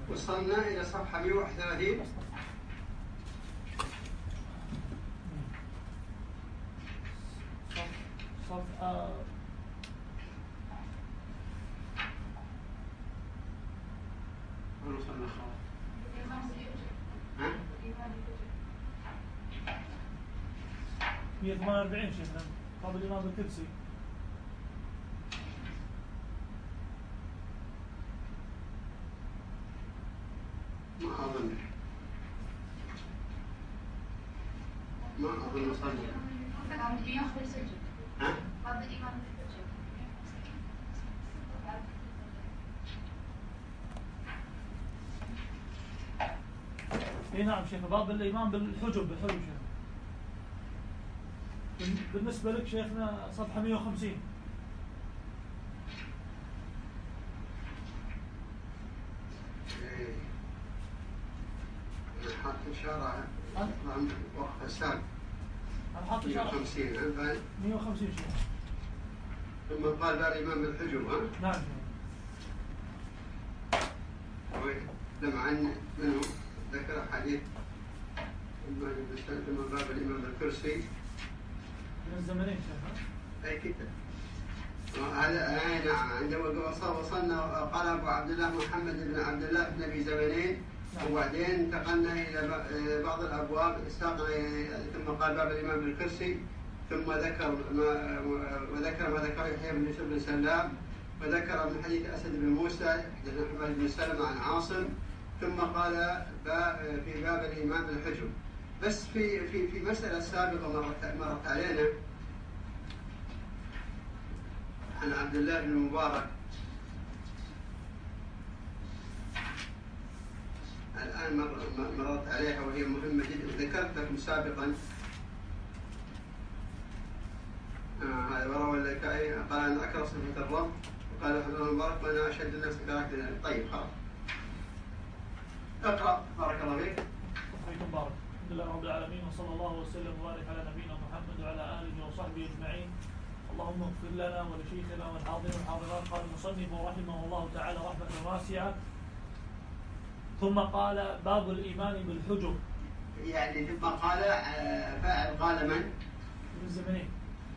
وصلنا إلى صفحة 131. صفحة وصلنا خلاص. ها؟ 148 شيخنا قبل الإمام بالكرسي. ما أظن وصلنا. ها؟ اي نعم شيخ، باب الإمام بالحجب شيخ. بالنسبة لك شيخنا صفحة 150. أنا حاط إشارة وقف السابق. أنا حاط إشارة 150 شيخ. ثم قال باب الإمام بالحجب. ها؟ نعم شيخ. لم عن منه ذكر حديث ثم باب الإمام بالكرسي من الزمنين شيخ. أي كتاب هذا. نعم، عندما وصلنا قال أبو عبد الله محمد بن عبد الله بن أبي زمنين. وبعدين انتقلنا إلى بعض الأبواب ثم قال باب الإمام بالكرسي، ثم ذكر ما ذكر يحيى بن يوسف بن سلام، وذكر من حديث أسد بن موسى حدثنا حماد بن سلمة عن عاصم، ثم قال في باب الإمام بالحجب. بس في مسألة سابقة مرت علينا عن عبد الله بن المبارك، الآن مرت عليها وهي مهمة جدا، ذكرت لكم سابقا. هذا وروى اللكائي قال أن أكره صفة الرب، وقال عبد الله المبارك وأنا أشد الناس كراهة. طيب خلاص اقرأ بارك الله فيك. فيكم بارك. الحمد لله رب العالمين، وصلى الله وسلم وبارك على نبينا محمد وعلى آله وصحبه أجمعين. اللهم اغفر لنا ولشيخنا والحاضرين والحاضرات. قال المصنف رحمه الله تعالى رحمة واسعة، ثم قال باب الإيمان بالحجب. يعني ثم قال فاعل قال من؟ من الزمنين.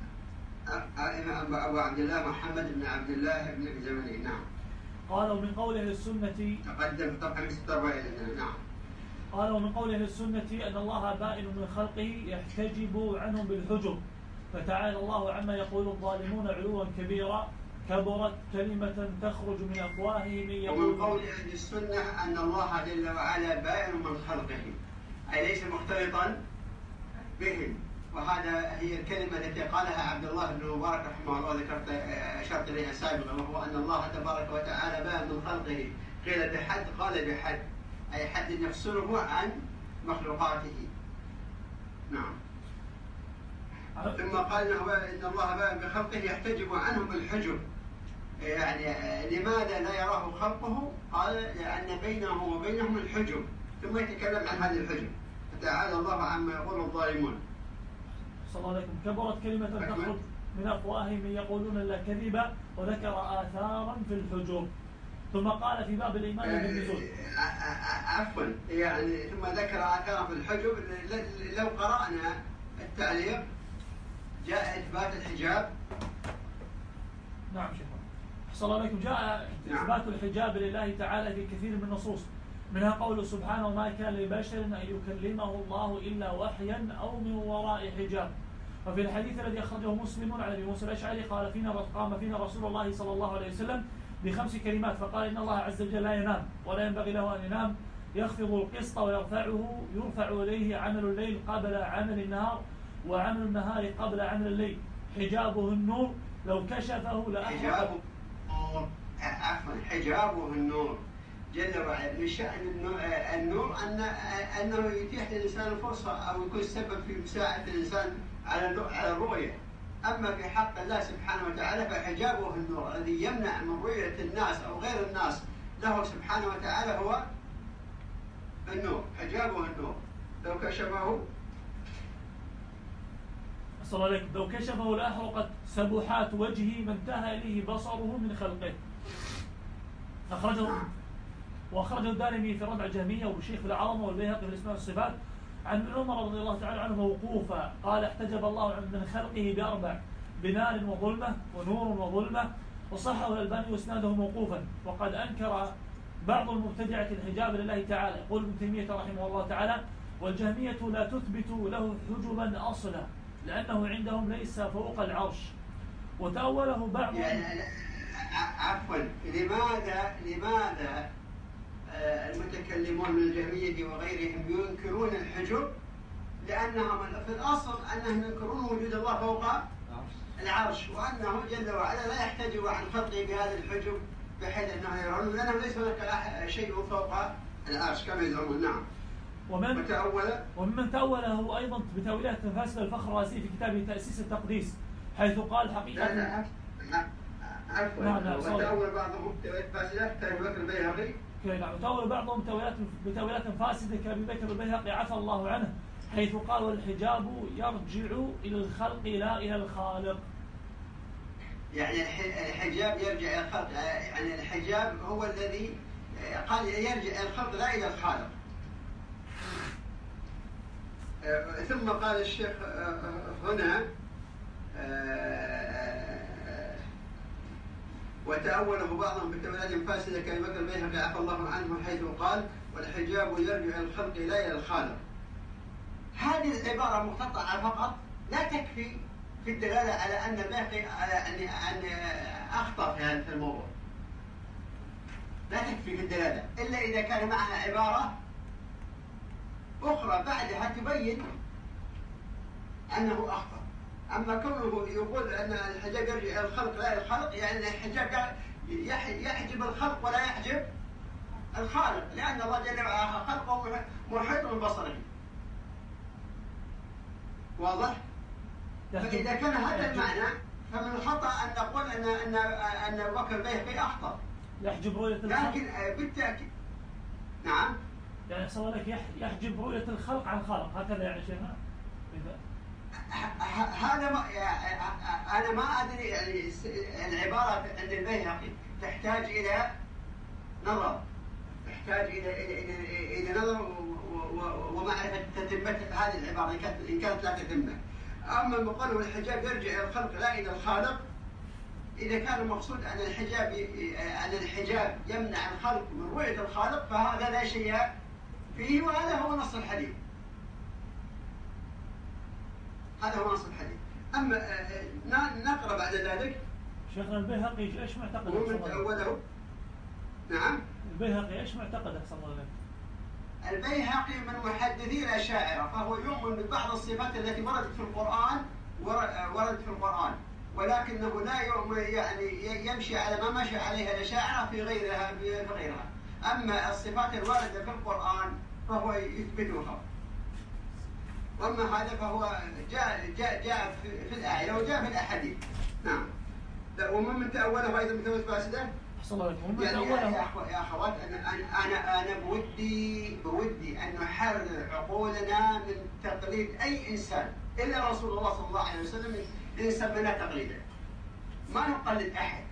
أبو عبد الله محمد بن عبد الله بن الزمنين. نعم. قال ومن قول أهل السنة تقدم طبعا 46. نعم. قال ومن قول أهل السنة أن الله بائن من خلقه يحتجب عنهم بالحجب، فتعالى الله عما يقول الظالمون علوا كبيرا، كبرت كلمة تخرج من أفواههم يقول. ومن قول أهل السنة أن الله جل وعلا بائن من خلقه، أي ليس مختلطا بهم. وهذا هي الكلمة التي قالها عبد الله بن المبارك رحمه الله، ذكرت أشرت إليها سابقا، وهو أن الله تبارك وتعالى بائن من خلقه. قيل بحد، قال بحد، أي حد يفصله عن مخلوقاته. نعم. ثم قال إن الله بائن بخلقه يحتجب عنهم بالحجب. يعني لماذا لا يراه خلقه؟ قال لأن بينه وبينهم الحجب، ثم يتكلم عن هذه الحجب. فتعالى الله عما يقول الظالمون. صلى الله عليكم. كبرت كلمة تخرج من أفواههم يقولون لا كذب، وذكر آثارا في الحجب. ثم قال في باب الإيمان بالنزول. عفوا، يعني ثم ذكر آثارا في الحجب. لو قرأنا التعليق جاء إثبات الحجاب. نعم شيخ. صلى الله عليكم. جاء إثبات الحجاب لله تعالى في كثير من النصوص، منها قوله سبحانه وما كان لبشر أن يكلمه الله إلا وحيا أو من وراء حجاب. وفي الحديث الذي أخرجه مسلم عن أبي موسى الأشعري قام فينا رسول الله صلى الله عليه وسلم ب5 كلمات، فقال إن الله عز وجل لا ينام ولا ينبغي له أن ينام، يخفض القسط ويرفعه، يرفع إليه عمل الليل قبل عمل النهار، وعمل النهار قبل عمل الليل، حجابه النور لو كشفه لأحرق. حجابه النور جل وعلا. من شأن النور أنه يتيح للإنسان الفرصة أو يكون سبب في مساعدة الإنسان على الرؤية. أما في حق الله سبحانه وتعالى فحجابه النور الذي يمنع من رؤية الناس أو غير الناس له سبحانه وتعالى هو النور. حجابه النور لو كشفه صلى الله عليه وسلم لو كشفه لأحرقت سبحات وجهه ما انتهى إليه بصره من خلقه. أخرجه وأخرجه الدارمي في ردع الجهمية وبشيخ في العظمة والبيهقي في الأسماء والصفات عن ابن عمر رضي الله تعالى عنه موقوفا قال احتجب الله من خلقه بأربع: بنار وظلمة ونور وظلمة. وصححه الألباني وإسناده موقوفا. وقد أنكر بعض المبتدعة الحجاب لله تعالى. يقول ابن تيمية رحمه الله تعالى: والجهمية لا تثبت له حجبا أصلا لأنه عندهم ليس فوق العرش. وتأوله بعض يعني عفوا، لماذا المتكلمون من الجهمية وغيرهم ينكرون الحجب؟ لأنهم في الأصل أنهم ينكرون وجود الله فوق العرش، وأنه جل وعلا لا يحتجب عن خلقه بهذا الحجب بحيث أنه يرون، لأنه ليس هناك شيء فوق العرش كما يزعمون. نعم. وممن تأوله أيضا بتأويلات فاسدة الفخر الرازي في كتابه تأسيس التقديس، حيث قال حقيقة لا عفوا، وتأول بعضهم تأويلات فاسدة كأبي بكر البيهقي. نعم، وتأول بعضهم بتأويلات فاسدة كأبي بكر البيهقي عفى الله عنه، حيث قال: والحجاب يرجع إلى الخلق لا إلى الخالق. يعني الحجاب يرجع إلى الخلق، يعني الحجاب هو الذي قال يرجع إلى الخلق لا إلى الخالق. ثم قال الشيخ هنا: وتأوله بعضهم بتأويلات فاسدة كأبي بكر البيهقي عفى الله عنه، حيث قال: والحجاب يرجع إلى الخلق لا إلى الخالق. هذه العبارة مقتطعة فقط لا تكفي في الدلالة على أن البيهقي أن أخطأ في هذا الموضوع. لا تكفي في الدلالة إلا إذا كان معها عبارة أخرى بعدها تبين أنه أخطأ. أما كونه يقول أن الحجاب يرجع إلى الخلق لا إلى الخلق، يعني الحجاب يحجب الخلق ولا يحجب الخالق، لأن الله جل وعلا خلقه محيط ببصره. واضح؟ فإذا كان هذا المعنى فمن الخطأ أن نقول أن أبو بكر البيهقي أخطأ. يحجب رؤية الخلق. لكن بالتأكيد نعم. يعني صار لك يحجب رؤية الخلق عن الخالق، هكذا يعني شيخنا؟ هذا ما أنا ما أدري، يعني العبارة عند البيهقي تحتاج إلى نظر، تحتاج إلى نظر ومعرفة تتمة هذه العبارة إن كانت لا تتمة. أما المقول والحجاب يرجع إلى الخلق لا إلى الخالق، إذا كان المقصود أن الحجاب يمنع الخلق من رؤية الخالق فهذا لا شيء فيه، وهذا هو نص الحديث. هذا هو نص الحديث. أما نقرأ بعد ذلك. شيخنا البيهقي إيش معتقد؟ ومن تأوله. نعم. البيهقي إيش معتقد أحسن الله عليك؟ البيهقي من محدثي الأشاعرة، فهو يؤمن ببعض الصفات التي وردت في القرآن، ولكنه لا يؤمن، يعني يمشي على ما مشى عليها الأشاعرة في غيرها. أما الصفات الواردة في القرآن فهو يثبتها. وأما هذا فهو جاء في الآية وجاء في الأحاديث. نعم. ومن تأوله أيضا بتأويل فاسدة. يعني يا أخوات، أنا بودي أن نحرر عقولنا من تقليد أي إنسان إلا رسول الله صلى الله عليه وسلم إن سمينا تقليدا. ما نقلد أحد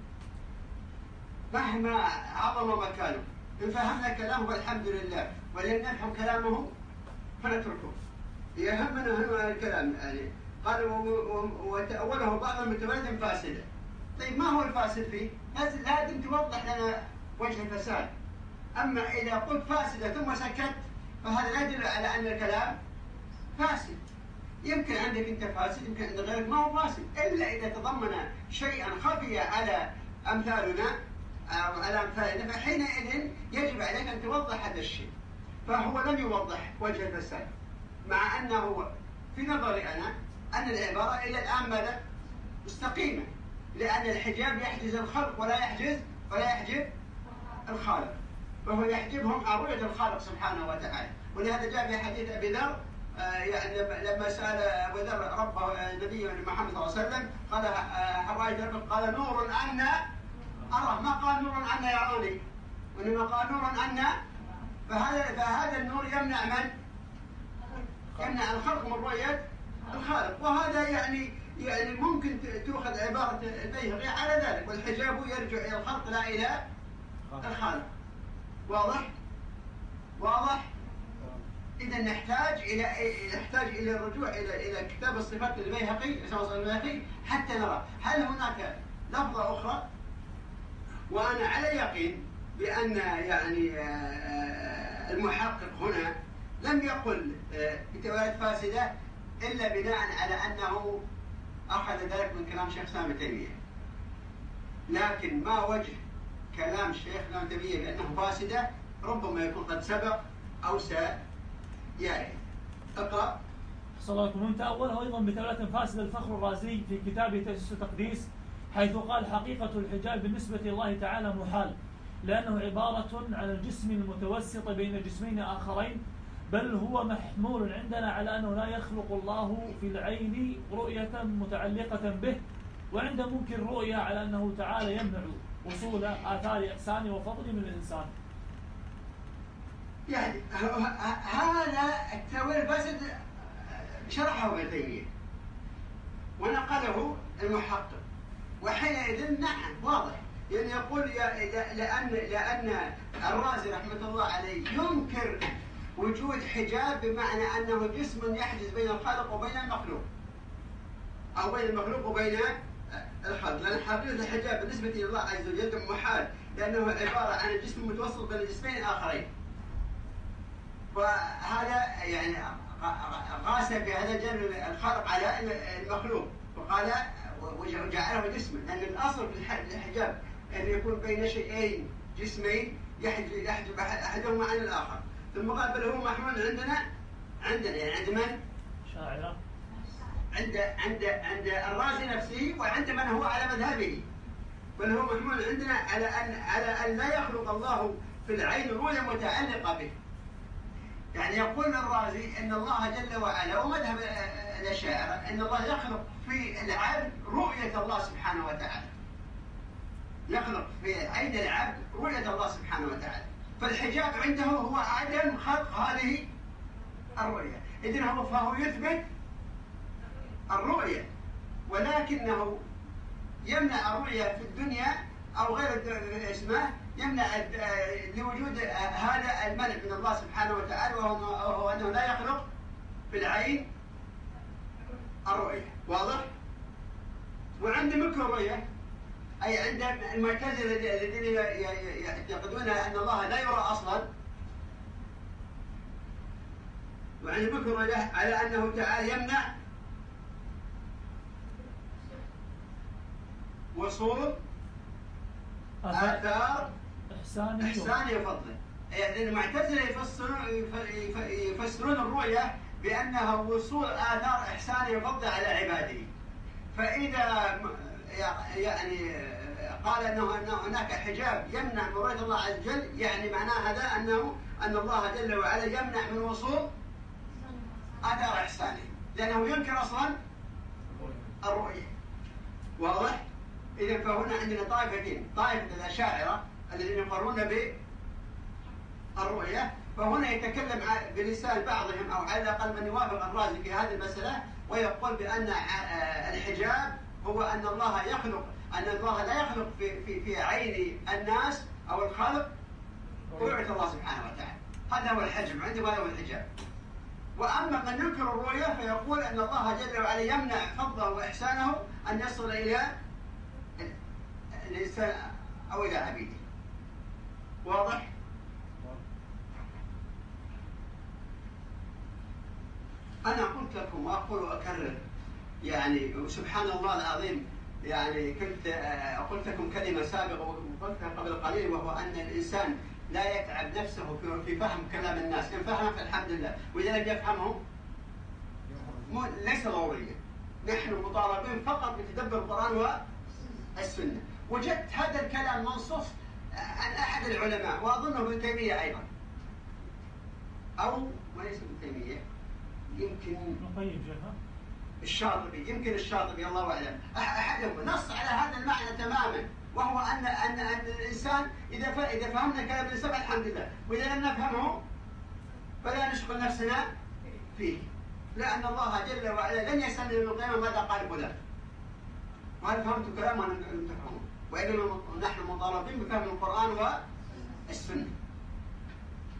مهما عظم مكانه. إن فهمنا كلامه فالحمد لله، ولن نفهم كلامه فنتركه. يهمنا هنا الكلام. يعني قال: وتأوله بعض المتوالد فاسدة. طيب ما هو الفاسد فيه؟ لازم توضح لنا وجه الفساد. أما إذا قلت فاسدة ثم سكت فهذا لا يدل على أن الكلام فاسد. يمكن عندك أنت فاسد، يمكن عند غيرك ما هو فاسد، إلا إذا تضمن شيئا خفي على أمثالنا أو على أمثالنا، فحينئذ يجب عليك أن توضح هذا الشيء. فهو لم يوضح وجه الفساد، مع أنه في نظري أنا أن العبارة إلى الآن ماذا؟ مستقيمة، لأن الحجاب يحجز الخلق ولا يحجب الخالق، فهو يحجبهم عن رؤية الخالق سبحانه وتعالى. ولهذا جاء في حديث أبي ذر، يعني لما سأل أبو ذر ربه النبي محمد صلى الله عليه وسلم قال: هل رأيت ربك؟ قال: نور أنا أرى. ما قال نور أنا يراني، وإنما قال نور أنا. فهذا النور يمنع من؟ يمنع الخلق من رؤية الخالق. وهذا يعني ممكن تؤخذ عبارة البيهقي على ذلك: والحجاب يرجع إلى الخلق لا إلى الخالق. واضح؟ واضح؟ إذا نحتاج إلى الرجوع إلى كتاب الصفات للبيهقي حتى نرى هل هناك لفظة أخرى. وأنا على يقين بأن يعني المحقق هنا لم يقل بتوالد فاسدة إلا بناء على أنه أخذ ذلك من كلام شيخ الإسلام ابن تيمية، لكن ما وجه كلام الشيخ ابن تيمية بأنه فاسدة ربما يكون قد سبق أو سيأتي. اقرأ. صلى الله عليه وسلم. تأوله أيضا بتوالة فاسدة الفخر الرازي في كتابه تأسيس التقديس، حيث قال حقيقة الحجاب بالنسبة لله تعالى محال، لأنه عبارة عن الجسم المتوسط بين جسمين آخرين، بل هو محمول عندنا على أنه لا يخلق الله في العين رؤية متعلقة به، وعند ممكن رؤية على أنه تعالى يمنع وصول آثار إحسانه وفضله من الإنسان. يعني هذا التأويل الفاسد شرحه ابن تيمية ونقله المحقق، وحينئذ نعم واضح، يعني يقول لأن الرازي رحمة الله عليه ينكر وجود حجاب بمعنى أنه جسم يحجز بين الخالق وبين المخلوق، أو بين المخلوق وبين الخالق، لأن حقيقة الحجاب بالنسبة لله عز وجل محال، لأنه عبارة عن الجسم المتوسط بين جسمين آخرين. وهذا يعني قاس في هذا الجانب الخالق على المخلوق وقال وجعله جسما، لأن الأصل في الحجاب أن يكون بين شيئين جسمين يحجب أحدهما عن الآخر. في المقابل هو محمول عندنا يعني عند من؟ شاعرة. عند الرازي نفسه وعند من هو على مذهبه، بل هو محمول عندنا على أن لا يخلق الله في العين رؤية متعلقة به. يعني يقول الرازي أن الله جل وعلا ومذهب الأشاعرة أن الله يخلق في العبد رؤية الله سبحانه وتعالى، يخلق في عين العبد رؤية الله سبحانه وتعالى، فالحجاب عنده هو عدم خلق هذه الرؤية. إذن فهو يثبت الرؤية، ولكنه يمنع الرؤية في الدنيا أو غير اسمه، يمنع لوجود هذا المنع من الله سبحانه وتعالى، وهو أنه لا يخلق في العين الرؤية. واضح؟ وعند ملك الرؤية أي عند المعتزلة الذين يعتقدون أن الله لا يرى أصلا، وعند ملك الرؤية على أنه تعالى يمنع وصول آثار إحسانه وفضله. يعني المعتزلة يفسرون الرؤية بأنها وصول آثار إحسانه وفضله على عباده، فإذا يعني قال أنه هناك حجاب يمنع من رؤية الله عز وجل، يعني معناه هذا أن الله جل وعلا يمنع من وصول آثار إحسانه، لأنه ينكر أصلا الرؤية. واضح؟ إذا فهنا عندنا طائفتين، طائفة الأشاعرة الذين يقرون بالرؤية، فهنا يتكلم بلسان بعضهم أو على الأقل من يوافق الرازي في هذه المسألة، ويقول بأن الحجاب هو أن الله لا يخلق في عين الناس أو الخلق رؤية الله سبحانه وتعالى، هذا هو الحجب عندهم، هذا هو الحجاب. وأما من ينكر الرؤية فيقول أن الله جل وعلا يمنع فضله وإحسانه أن يصل إلى الإنسان أو إلى عبيده. واضح؟ أنا قلت لكم وأقول وأكرر، يعني سبحان الله العظيم، يعني كنت قلت لكم كلمة سابقة وقلتها قبل قليل، وهو أن الإنسان لا يتعب نفسه في فهم كلام الناس، إن فهمه فالحمد لله، وإذا لم يفهمه ليس ضروريا. نحن مطالبين فقط بتدبر القرآن والسنة. وجدت هذا الكلام منصوص عن أحد العلماء، وأظنه ابن تيمية أيضا، أو وليس ابن تيمية، يمكن الشاطبي، يمكن الشاطبي، الله أعلم، أحدهم نص على هذا المعنى تماما، وهو أن الإنسان إذا فهمنا كلام الإنسان الحمد لله، وإذا لم نفهمه فلا نشغل نفسنا فيه، لأن الله جل وعلا لن يسألنا يوم القيامة ماذا قال فلان، وهل فهمت كلامه ولم تفهمه، وإنما نحن مطالبين بفهم القرآن والسنة.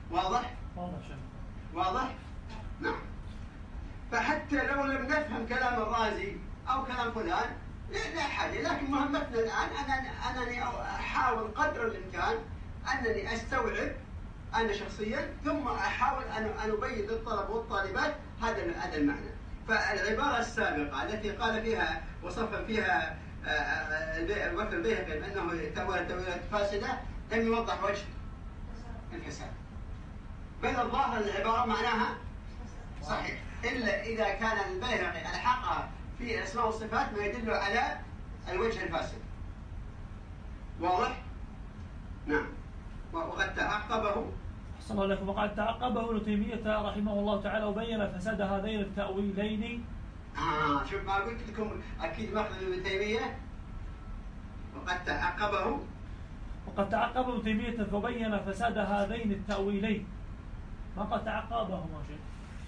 واضح؟ واضح شيخ. واضح؟ نعم. فحتى لو لم نفهم كلام الرازي أو كلام فلان لا حاجة، لكن مهمتنا الآن أنني أحاول قدر الإمكان أنني أستوعب أنا شخصيا، ثم أحاول أن أبين للطلبة والطالبات هذا المعنى. فالعبارة السابقة التي قال فيها وصف فيها بكر البيهقي بأنه تأويلات فاسدة لم يوضح وجه الفساد، بل الظاهر العبارة معناها صحيح، إلا إذا كان البيهقي ألحقها في الأسماء والصفات ما يدل على الوجه الفاسد. واضح؟ نعم. وقد تعقبه أحسن الله عليكم. وقد تعقبه ابن تيمية رحمه الله تعالى وبين فساد هذين التأويلين. شوف ما قلت لكم أكيد ماخذ ابن تيمية. وقد تعقبه ابن تيمية فبين فساد هذين التأويلين. ما قد تعقبهما شيء.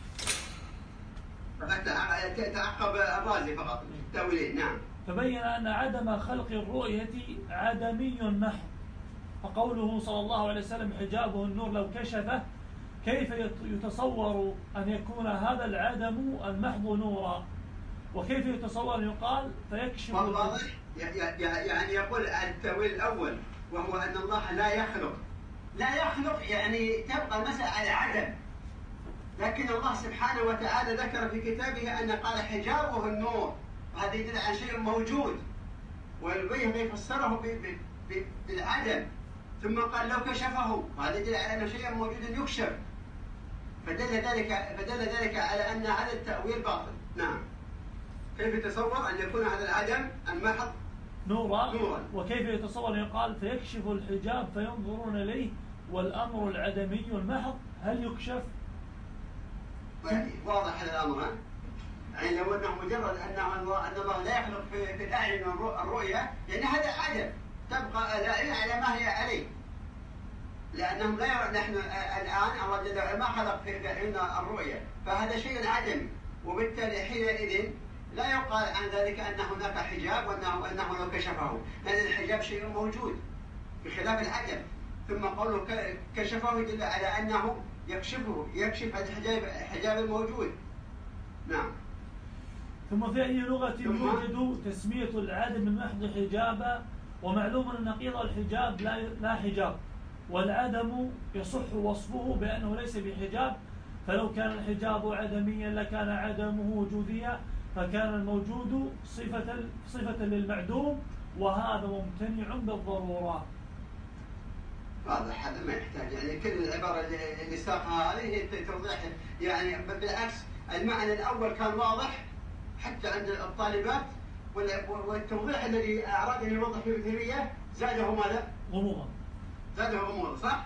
فقد تعقب الرازي فقط التأويلين. نعم. فبين أن عدم خلق الرؤية عدمي محض، فقوله صلى الله عليه وسلم حجابه النور لو كشفه، كيف يتصور أن يكون هذا العدم المحض نورا؟ وكيف يتصور أن يقال فيكشف؟ واضح؟ يعني يقول التأويل الأول وهو أن الله لا يخلق يعني تبقى المسألة على عدم، لكن الله سبحانه وتعالى ذكر في كتابه أن قال حجابه النور، وهذا يدل على شيء موجود، والبيهقي فسره بالعدم، ثم قال لو كشفه، وهذا يدل على أن شيء موجود يكشف، فدل ذلك على أن هذا التأويل باطل. نعم. كيف يتصور أن يكون هذا العدم المحض نورا؟ وكيف يتصور أن يقال فيكشف الحجاب فينظرون إليه والأمر العدمي المحض هل يكشف؟ واضح هذا الأمر. يعني لو أنه مجرد أن الله لا يخلق في الأعين الرؤية، يعني هذا عدم تبقى الأعين على ما هي عليه، لأنهم لا يرى. نحن الآن الله جل وعلا ما خلق في أعيننا الرؤية، فهذا شيء عدمي، وبالتالي حينئذ لا يقال عن ذلك أن هناك حجاب وأنه لو كشفه، لأن الحجاب شيء موجود بخلاف العدم. ثم قوله كشفه يدل على أنه يكشف الحجاب الموجود. نعم. ثم في أي لغة يوجد تسمية العدم المحض حجابا؟ ومعلوم أن نقيض الحجاب لا حجاب، والعدم يصح وصفه بأنه ليس بحجاب، فلو كان الحجاب عدميا لكان عدمه وجوديا، فكان الموجود صفة للمعدوم، وهذا ممتنع بالضرورة. واضح، هذا ما يحتاج يعني كل العبارة اللي ساقها هذه هي توضيح، يعني بالعكس المعنى الأول كان واضح حتى عند الطالبات، والتوضيح الذي أراد أن يوضح في ابن تيمية زاده ماذا؟ غموضا. زاده غموضا، صح؟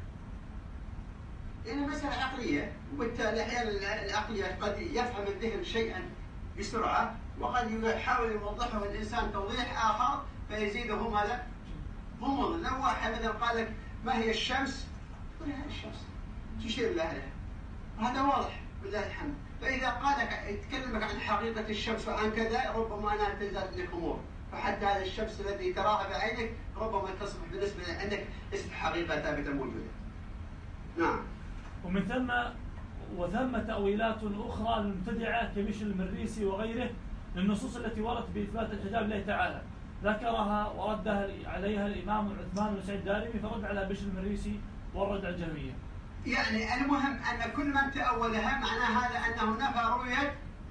لأن مسألة عقلية، وبالتالي أحيانا العقلية قد يفهم الذهن شيئا بسرعة، وقد يحاول يوضحه الإنسان توضيح آخر فيزيده ماذا؟ غموضا. لو واحد مثلا قال لك ما هي الشمس؟ قل هي الشمس، تشير لها، هذا واضح بالله الحمد. فإذا قال يتكلمك عن حقيقة الشمس وعن كذا، ربما أنا تزداد لك أمور، فحتى هذه الشمس التي تراها بعينك ربما تصبح بالنسبة لأنك ليست حقيقة ثابتة موجودة. نعم. ومن ثم تأويلات أخرى للمبتدعة كمثل المريسي وغيره للنصوص التي وردت بإثبات الحجاب لله تعالى، ذكرها وردها عليها الإمام عثمان بن سعيد الدارمي، فرد على بشر المريسي والرد على الجهمية. يعني المهم أن كل من تأولها معنى هذا أنه نفى رؤية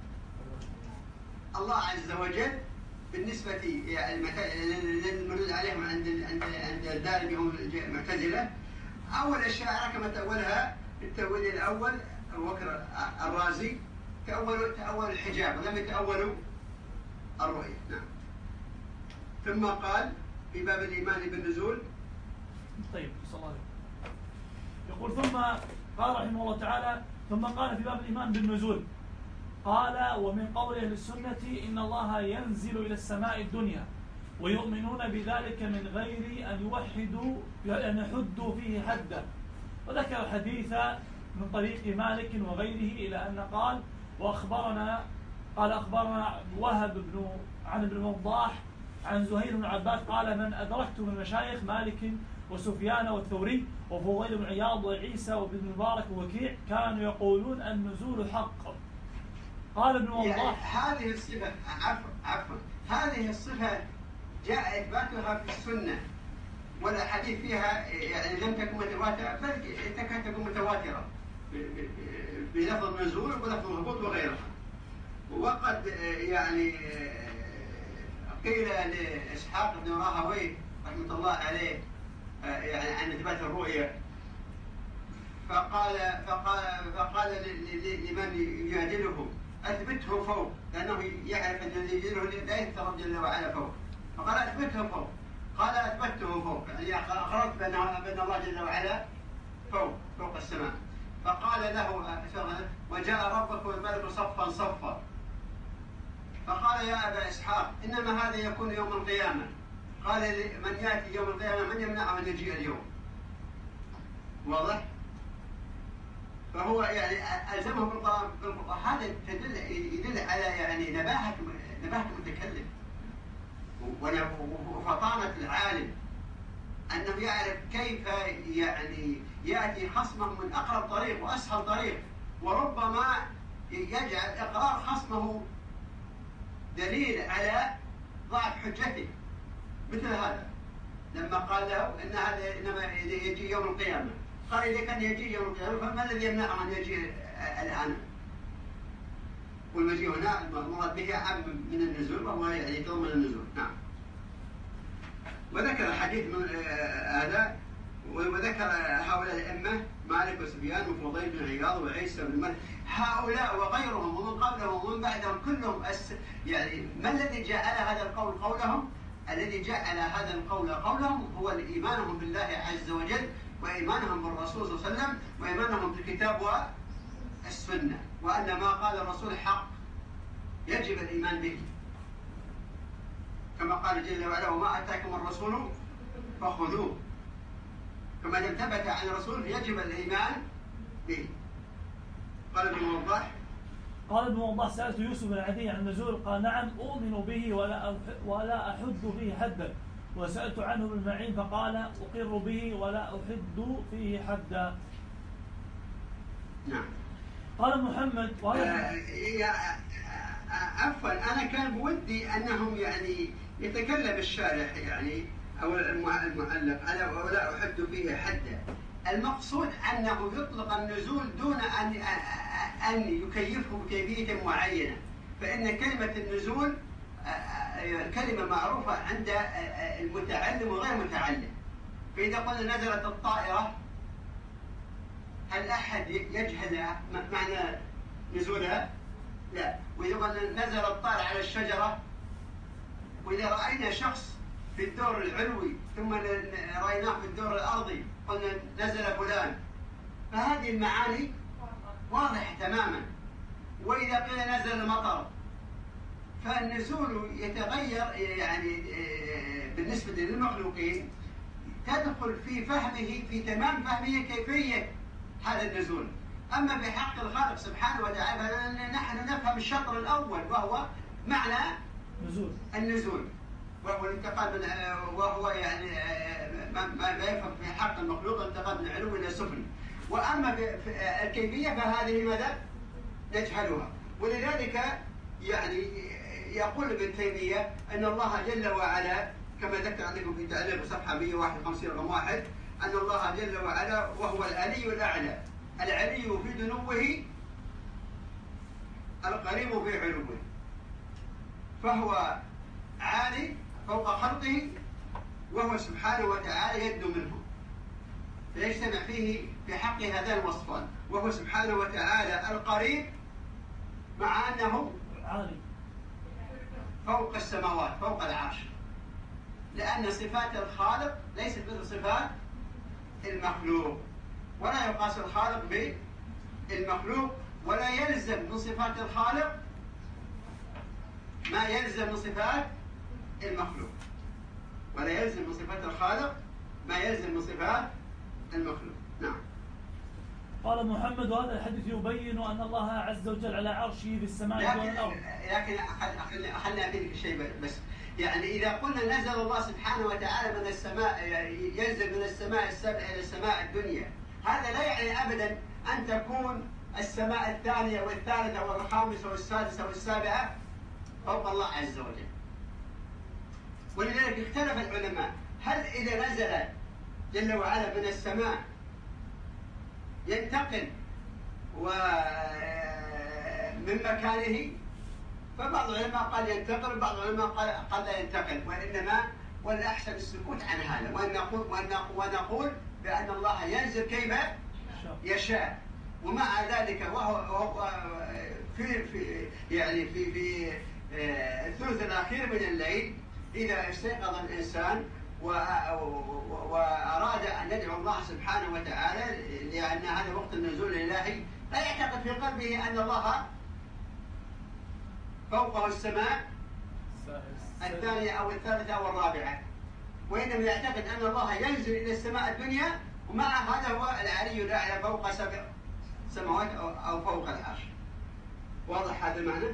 الله عز وجل بالنسبة للمرد عليهم عند الدارمي هم المعتزلة. أول أشياء كما تأولها التأويل الأول أبو بكر الرازي تأول الحجاب ولم يتأولوا الرؤية. نعم. ثم قال في باب الإيمان بالنزول. طيب صلى الله عليه وسلم. يقول ثم قال رحمه الله تعالى ثم قال في باب الإيمان بالنزول، قال ومن قول أهل السنة إن الله ينزل إلى السماء الدنيا ويؤمنون بذلك من غير أن يحدوا فيه حدا. وذكر الحديث من طريق مالك وغيره إلى أن قال أخبرنا وهب عن ابن وضاح عن زهير بن عباس قال من أدركت من مشايخ مالك وسفيان والثوري وفضيل بن عياض وعيسى وابن المبارك ووكيع كانوا يقولون النزول حق. قال ابن وضاح يعني هذه الصفة عفوا هذه الصفة جاء إثباتها في السنة والأحاديث فيها يعني لم تكن متواترة بل تكاد تكون متواترة بلفظ النزول ولفظ الهبوط وغيرها. وقد يعني قيل لإسحاق بن راهويه رحمة الله عليه يعني عن إثبات الرؤية فقال لمن يجادله أثبته فوق، لأنه يعرف أن الذي يجادله لا يترجى جل وعلا فوق، فقال أثبته فوق، قال أثبته فوق، يعني أقررت بأن الله جل وعلا فوق السماء. فقال له وجاء ربك والملك صفا صفا، فقال يا أبا إسحاق إنما هذا يكون يوم القيامة. قال من يأتي يوم القيامة من يمنعه أن يجيء اليوم؟ واضح؟ فهو يعني ألزمه بالقرآن. هذا يدل على يعني نباهة المتكلم وفطانة العالم، أنه يعرف كيف يعني يأتي خصمه من أقرب طريق وأسهل طريق، وربما يجعل إقرار خصمه دليل على ضعف حجته، مثل هذا لما قال له إن هذا إنما يجي يوم القيامة، قال إذا كان يجي يوم القيامة فما الذي يمنعه أن يجي الآن؟ والمجيء هنا المراد به عام من النزول، وهو يعني يتضمن النزول. نعم. وذكر الحديث من هذا، وذكر هؤلاء الأئمة مالك وسفيان وفضيل بن عياض وعيسى بن مالك، هؤلاء وغيرهم ومن قبلهم ومن بعدهم كلهم يعني ما الذي جعل هذا القول قولهم؟ الذي جعل هذا القول قولهم هو إيمانهم بالله عز وجل، وإيمانهم بالرسول صلى الله عليه وسلم، وإيمانهم بالكتاب والسنة، وأن ما قال الرسول حق يجب الإيمان به، كما قال جل وعلا وما أتاكم الرسول فخذوه، كما لم ثبت عن الرسول يجب الإيمان به. قال ابن وضاح سألت يوسف بن عدي عن النزول قال نعم أؤمن به ولا أحد به حدا، وسألت عنه ابن معين فقال أقر به ولا أحد فيه حدا. نعم. قال محمد عفوا أنا كان بودي أنهم يعني يتكلم الشارح يعني أو المعلق على ولا أحد فيه حدا. المقصود أنه يطلق النزول دون أن يكيفه بكيفية معينة، فإن كلمة النزول كلمة معروفة عند المتعلم وغير المتعلم. فإذا قلنا نزلت الطائرة هل أحد يجهل معنى نزولها؟ لا. وإذا قلنا نزل الطائر على الشجرة، وإذا رأينا شخص في الدور العلوي ثم رأيناه في الدور الأرضي قلنا نزل فلان، فهذه المعاني واضحة تماما. وإذا قيل نزل المطر، فالنزول يتغير يعني بالنسبة للمخلوقين، تدخل في فهمه في تمام فهمه كيفية هذا النزول. أما في حق الخالق سبحانه وتعالى نحن نفهم الشطر الأول وهو معنى النزول، وهو الانتقال من وهو يعني ما يفهم في حق المخلوق الانتقال من علو إلى سفل. وأما في الكيفية فهذه ماذا نجهلها. ولذلك يعني يقول ابن تيمية أن الله جل وعلا كما ذكر عليكم في تعليق صفحة 151 رقم 1 أن الله جل وعلا وهو العلي الأعلى، العلي في دنوه القريب في علوه، فهو عالي فوق خلقه، وهو سبحانه وتعالى يد منه، فيجتمع فيه في حق هذان الوصفان، وهو سبحانه وتعالى القريب مع أنه عالي فوق السماوات فوق العرش، لأن صفات الخالق ليست مثل صفات المخلوق، ولا يقاس الخالق بالمخلوق، ولا يلزم من صفات الخالق ما يلزم من صفات المخلوق، ولا يلزم من صفات الخالق ما يلزم من صفات المخلوق. نعم. قال محمد وهذا الحديث يبين أن الله عز وجل على عرشه في السماء دون الأرض. لكن خلنا أفيدك شيء بس. يعني إذا قلنا نزل الله سبحانه وتعالى من السماء، ينزل من السماء السابعة إلى السماء الدنيا، هذا لا يعني أبدا أن تكون السماء الثانية والثالثة والخامسة والسادسة والسابعة فوق الله عز وجل. ولذلك اختلف العلماء، هل إذا نزل جل وعلا من السماء ينتقل من مكانه؟ فبعض العلماء قال ينتقل، وبعض العلماء قال لا ينتقل، وإنما والأحسن السكوت عن هذا، ونقول بأن الله ينزل كيف يشاء. ومع ذلك وهو في يعني في الثلث الأخير من الليل إذا استيقظ الإنسان وأراد أن يدعو الله سبحانه وتعالى، لأن هذا وقت النزول الإلهي، لا يعتقد في قلبه أن الله فوقه السماء الثانية أو الثالثة أو الرابعة، وإنما يعتقد أن الله ينزل إلى السماء الدنيا، ومع هذا هو العلي الأعلى فوق 7 سماوات أو فوق العرش. واضح هذا المعنى؟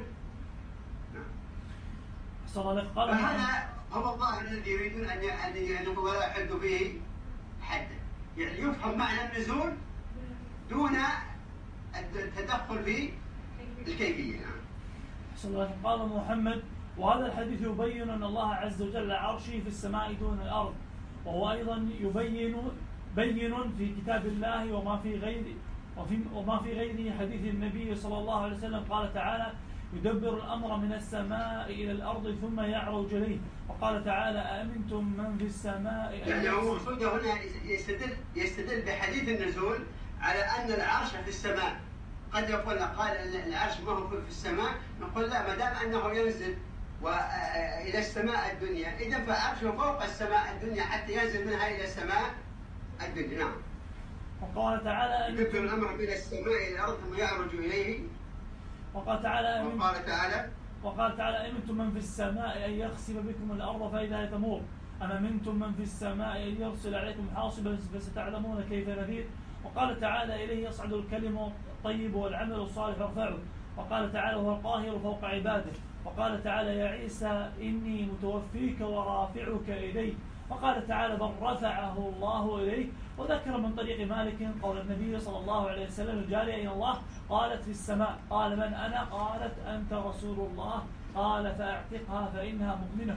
نعم. فهذا هو الله الذي يريدون أن يكون ولا يحد فيه حدا، يعني يفهم معنى النزول دون التدخل في الكيفية. قال محمد: وهذا الحديث يبين أن الله عز وجل عرشه في السماء دون الأرض، وهو أيضا بين في كتاب الله وما في غيره حديث النبي صلى الله عليه وسلم. قال تعالى: يدبر الأمر من السماء إلى الأرض ثم يعرج إليه. وقال تعالى: أأمنتم من في السماء. يعني هو مقصوده هنا يستدل بحديث النزول على أن العرش في السماء. قد يقول قال العرش ما هو في السماء، نقول لا، ما دام أنه ينزل إلى السماء الدنيا، إذا فعرشه فوق السماء الدنيا حتى ينزل منها إلى السماء الدنيا. نعم. وقال تعالى: يدبر الأمر من السماء إلى الأرض ثم يعرج إليه. وقال تعالى: أمنتم من في السماء أن يخسف بكم الأرض فإذا هي تمور، أم أمنتم من في السماء أن يرسل عليكم حاصبا فستعلمون كيف نذير. وقال تعالى: إليه يصعد الكلم الطيب والعمل الصالح يرفعه. وقال تعالى: هو القاهر فوق عباده. وقال تعالى: يا عيسى إني متوفيك ورافعك إلي. وقال تعالى: بل رفعه الله إليه. وذكر من طريق مالك قول النبي صلى الله عليه وسلم: الجارية إلى الله قالت في السماء، قال: من أنا؟ قالت: أنت رسول الله. قال: فأعتقها فإنها مؤمنة.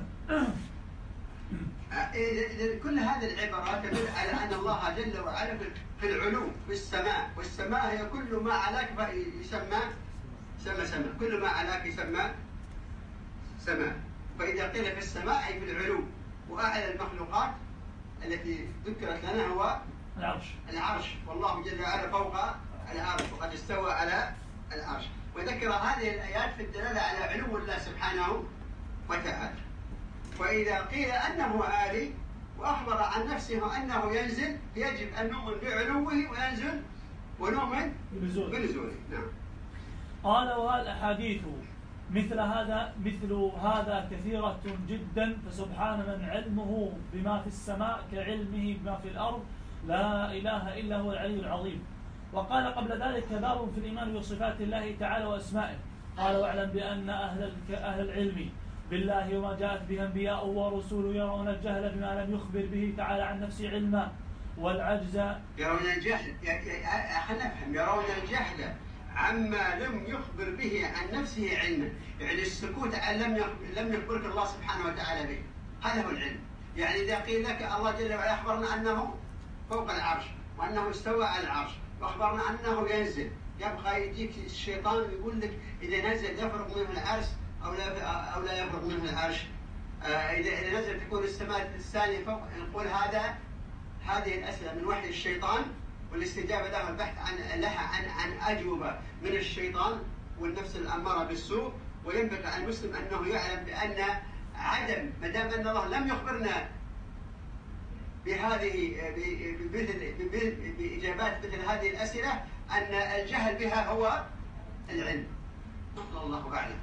كل هذه العبارات تدل على أن الله جل وعلا في العلو في السماء، والسماء هي كل ما علاك يسمى سماء، كل ما علاك يسمى سماء. فإذا قيل في السماء أي في العلو، وأعلى المخلوقات التي ذكرت لنا هو العرش، والله جل وعلا فوق العرش وقد استوى على العرش. وذكر هذه الآيات في الدلالة على علو الله سبحانه وتعالى. وإذا قيل أنه عالي وأخبر عن نفسه أنه ينزل، يجب أن نؤمن بعلوه وينزل ونؤمن بنزوله. نعم. قال: والأحاديث مثل هذا كثيرة جدا، فسبحان من علمه بما في السماء كعلمه بما في الأرض، لا إله إلا هو العلي العظيم. وقال قبل ذلك: باب في الإيمان بصفات الله تعالى وأسمائه. قال: واعلم بأن أهل العلم بالله وما جاءت به أنبياء ورسوله يرون الجهل بما لم يخبر به تعالى عن نفسه علما، والعجز. يرون الجهل، خلينا نفهم، يرون الجهل عما لم يخبر به عن نفسه علما، يعني السكوت عن لم يخبرك الله سبحانه وتعالى به، هذا هو العلم. يعني إذا قيل لك الله جل وعلا أخبرنا أنه فوق العرش وأنه استوى على العرش وأخبرنا أنه ينزل، يبقى يجيك الشيطان ويقول لك إذا نزل يفرق منه العرش أو لا يفرق منه العرش، إذا نزل تكون السماء الثانية فوق. نقول هذه الأسئلة من وحي الشيطان، والاستجابة لها البحث عن أجوبة من الشيطان والنفس الأمارة بالسوء. وينبغي على المسلم أنه يعلم بأن عدم، ما دام أن الله لم يخبرنا بإجابات مثل هذه الأسئلة، أن الجهل بها هو العلم. الله أعلم.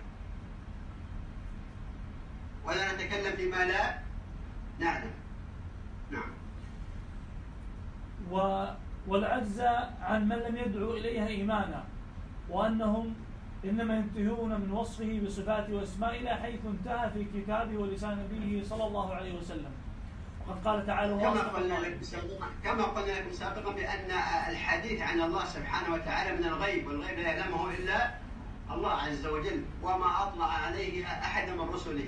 ولا نتكلم بما لا نعلم. نعم. والعجز عن من لم يدعو إليها إيمانا، وأنهم إنما ينتهون من وصفه بصفاته واسمائه إلى حيث انتهى في كتابه ولسان نبيه صلى الله عليه وسلم. وقد قال تعالى كما قلنا لكم سابقا بأن الحديث عن الله سبحانه وتعالى من الغيب، والغيب لا يعلمه إلا الله عز وجل وما أطلع عليه أحد من رسله.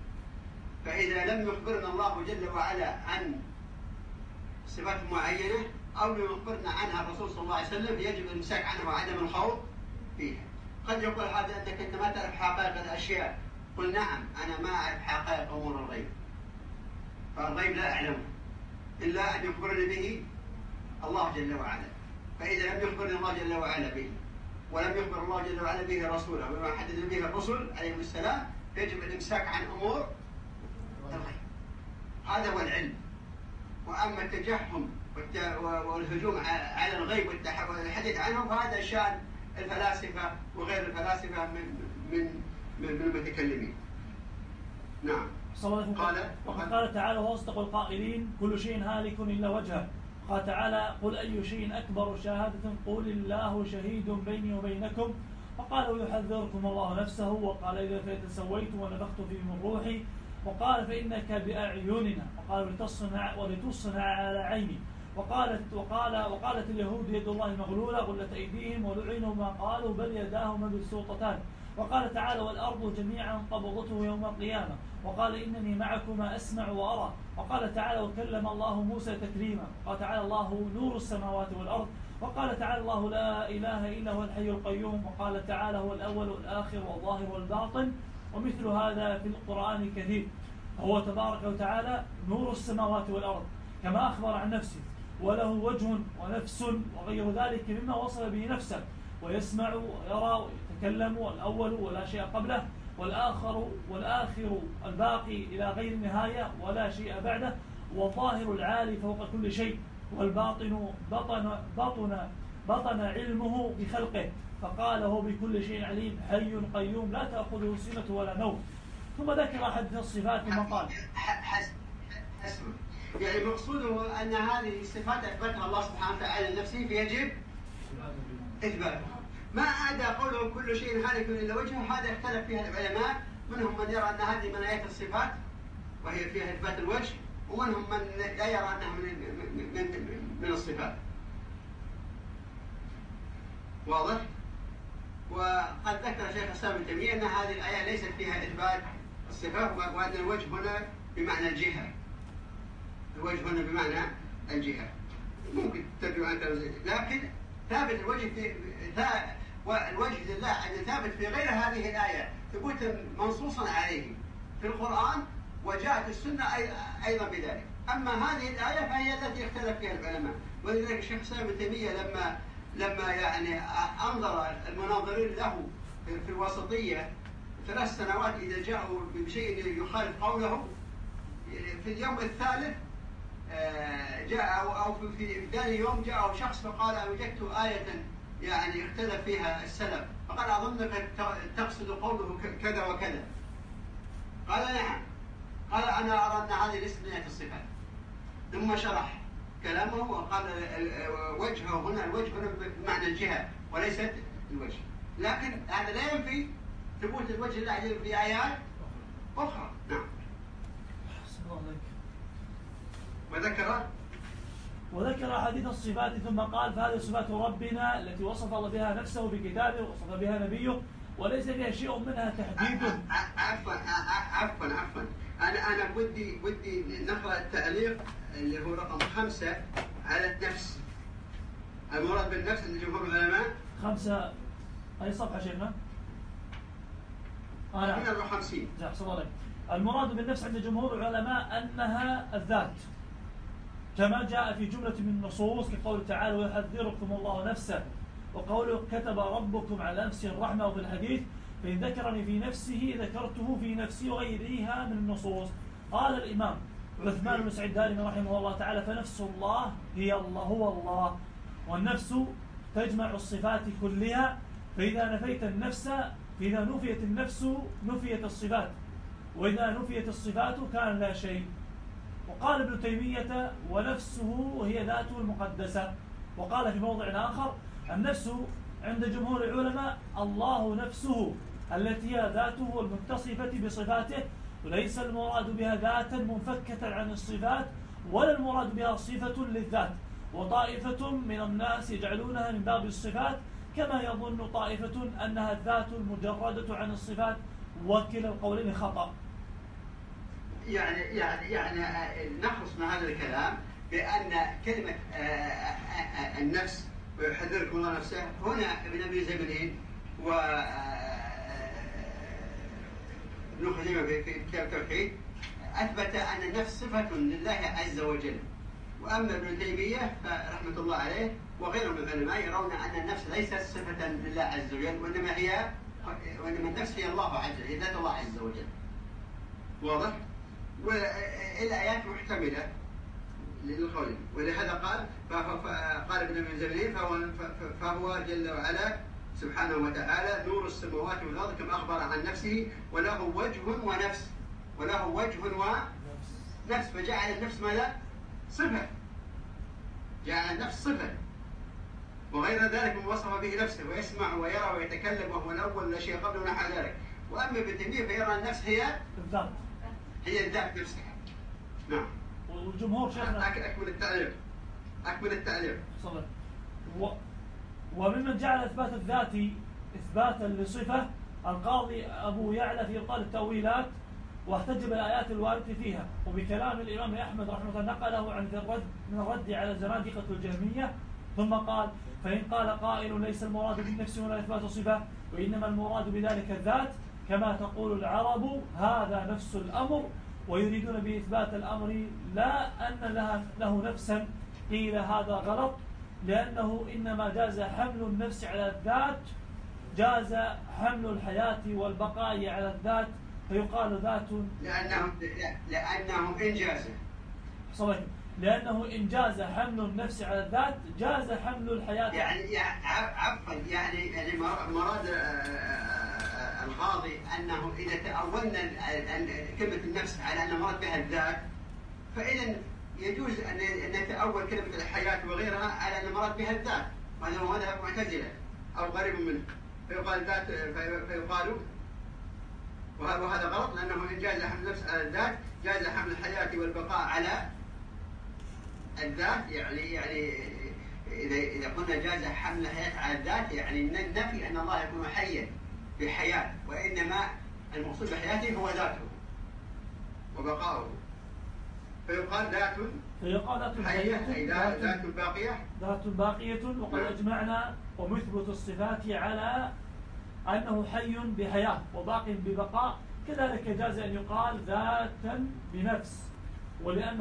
فإذا لم يخبرنا الله جل وعلا عن صفات معينة أو لم يخبرنا عنها الرسول صلى الله عليه وسلم يجب الإمساك عنها وعدم الخوض فيها. قد يقول هذا أنك أنت ما تعرف حقائق الأشياء. قل نعم، أنا ما أعرف حقائق أمور الغيب، فالغيب لا أعلمه إلا أن يخبرني به الله جل وعلا. فإذا لم يخبرني الله جل وعلا به ولم يخبر الله جل وعلا به رسوله وما حدد به الرسل عليهم السلام يجب الإمساك عن أمور الغيب. هذا هو العلم. وأما التجهم والهجوم على الغيب والحديث عنه فهذا شأن الفلاسفة وغير الفلاسفة من المتكلمين. نعم. وقد قال تعالى واصدق القائلين كل شيء هالك إلا وجهه. قال تعالى قل أي شيء أكبر شهادة قل الله شهيد بيني وبينكم. وقال يحذركم الله نفسه. وقال إذا تسويت ونفخت فيه من روحي. وقال فإنك بأعيننا. وقال ولتصنع على عيني. وقالت اليهود يد الله مغلولة غلت أيديهم ولعنوا ما قالوا بل يداه مبسوطتان. وقال تعالى والأرض جميعا قبضته يوم القيامة. وقال إنني معكما أسمع وأرى. وقال تعالى وكلم الله موسى تكليما. وقال تعالى الله نور السماوات والأرض. وقال تعالى الله لا إله إلا هو الحي القيوم. وقال تعالى هو الأول والآخر والظاهر والباطن. ومثل هذا في القرآن كثير. هو تبارك وتعالى نور السماوات والأرض كما أخبر عن نفسه، وله وجه ونفس وغير ذلك مما وصف به نفسه، ويسمع ويرى ويتكلم، والأول ولا شيء قبله، والآخر الباقي إلى غير نهاية ولا شيء بعده، والظاهر العالي فوق كل شيء، والباطن بطن علمه بخلقه، فقال هو بكل شيء عليم حي قيوم لا تأخذه سنة ولا نوم. ثم ذكر حدث الصفات ثم قال حسن. يعني مقصوده أن هذه الصفات أثبتها الله سبحانه وتعالى لنفسه فيجب إثباتها. ما عدا قوله كل شيء هالك إلا وجهه، هذا اختلف فيها العلماء، منهم من يرى أن هذه من آيات الصفات وهي فيها إثبات الوجه، ومنهم من لا يرى أنها من الصفات. واضح؟ وقد ذكر شيخ الإسلام ابن تيمية أن هذه الآية ليست فيها إثبات الصفات، وأن الوجه هنا بمعنى الجهة. الوجه هنا بمعنى الجهة. ممكن ترجع عن لكن ثابت الوجه الوجه لله ثابت في غير هذه الآية ثبوتا منصوصا عليه في القرآن، وجاءت السنة أيضا بذلك. أما هذه الآية فهي التي اختلف فيها العلماء، ولذلك الشيخ الإسلام ابن تيمية لما يعني أنظر المناظرين له في الوسطية 3 سنوات إذا جاءوا بشيء يخالف قوله، في اليوم الثالث جاء أو في ثاني يوم جاء شخص فقال وجدت آية يعني اختلف فيها السلف، فقال أظنك تقصد قوله كذا وكذا. قال نعم. قال أنا أرى أن هذه ليست من آيات الصفات. ثم شرح كلامه وقال وجهه هنا، الوجه هنا بمعنى الجهة وليست الوجه، لكن هذا لا ينفي ثبوت الوجه لله في آيات أخرى. نعم. وذكر حديث الصفات ثم قال فهذه صفات ربنا التي وصف الله بها نفسه بكتابه ووصف بها نبيه وليس فيها شيء منها تحديد. عفوا أنا ودي نقرأ التعليق اللي هو رقم 5 على النفس. المراد بالنفس عند جمهور العلماء 5 أي صفحة شيخنا؟ من 54. أحسن الله. المراد بالنفس عند جمهور العلماء أنها الذات كما جاء في جملة من النصوص كقول تعالى ويحذركم الله نفسه، وقوله كتب ربكم على نفسه الرحمة، وفي الحديث فإن ذكرني في نفسه ذكرته في نفسي وغيرها من النصوص. قال الإمام عثمان بن سعيد الدارمي رحمه الله تعالى فنفس الله هي الله هو الله، والنفس تجمع الصفات كلها، فإذا نفيت النفس نفيت الصفات، وإذا نفيت الصفات كان لا شيء. وقال ابن تيمية ونفسه هي ذاته المقدسة. وقال في موضع آخر النفس عند جمهور العلماء الله نفسه التي هي ذاته المتصفة بصفاته، وليس المراد بها ذاتا منفكة عن الصفات، ولا المراد بها صفة للذات. وطائفة من الناس يجعلونها من باب الصفات، كما يظن طائفة أنها الذات المجردة عن الصفات، وكلا القولين خطأ. يعني نخلص من هذا الكلام بأن كلمة النفس ويحذركم الله نفسه هنا ابن أبي زبدين و ابن خزيمة في كتاب التوحيد أثبت أن النفس صفة لله عز وجل. وأما ابن تيمية رحمة الله عليه وغيره من العلماء يرون أن النفس ليست صفة لله عز وجل، وإنما النفس هي الله عز وجل، ذات الله عز وجل. واضح؟ والآيات محتملة للقول، ولهذا قال ابن أبي زبدين فهو جل وعلا سبحانه وتعالى نور السماوات والأرض كما أخبر عن نفسه، وله وجه ونفس، وله وجه ونفس، فجعل النفس ماذا؟ صفة، جعل النفس صفة، وغير ذلك من وصف به نفسه، ويسمع ويرى ويتكلم وهو الأول لا شيء قبله ونحو ذلك. وأما ابن تيمية فيرى النفس هي الذات، هي الذات نفسها. نعم. والجمهور شيخنا أكمل التعليق. وممن جعل إثبات الذات إثباتا لصفة القاضي أبو يعلى في إبطال التأويلات، واحتج بالآيات الواردة فيها، وبكلام الإمام أحمد رحمه الله نقله عن من الرد على زنادقة الجهمية. ثم قال: فإن قال قائل ليس المراد بالنفس هنا إثبات صفة، وإنما المراد بذلك الذات كما تقول العرب هذا نفس الأمر، ويريدون بإثبات الأمر لا أن له نفسا، قيل هذا غلط، لأنه إنما جاز حمل النفس على الذات، جاز حمل الحياة والبقاء على الذات، فيقال ذات لأنه إن جاز حمل النفس على الذات جاز حمل الحياة. عفوا يعني مراد القاضي أنه إذا تأولنا كلمة النفس على أن مراد بها الذات، فإذا يجوز أن نتأول كلمة الحياة وغيرها على أن مراد بها الذات، وهذا هو مذهب معتزلة أو قريب منه، فيقال ذات فيقال، وهذا غلط، لأنه إن جاز حمل النفس على الذات جاز حمل الحياة والبقاء على الذات. يعني إذا قلنا جاز حمل الحياة على الذات يعني نفي أن الله يكون حيا بحياة، وإنما المقصود بحياته هو ذاته وبقاؤه، فيقال ذات حية أي ذات باقية. وقد أجمعنا ومثبت الصفات على أنه حي بحياة وباق ببقاء، كذلك جاز أن يقال ذاتا بنفس، ولأن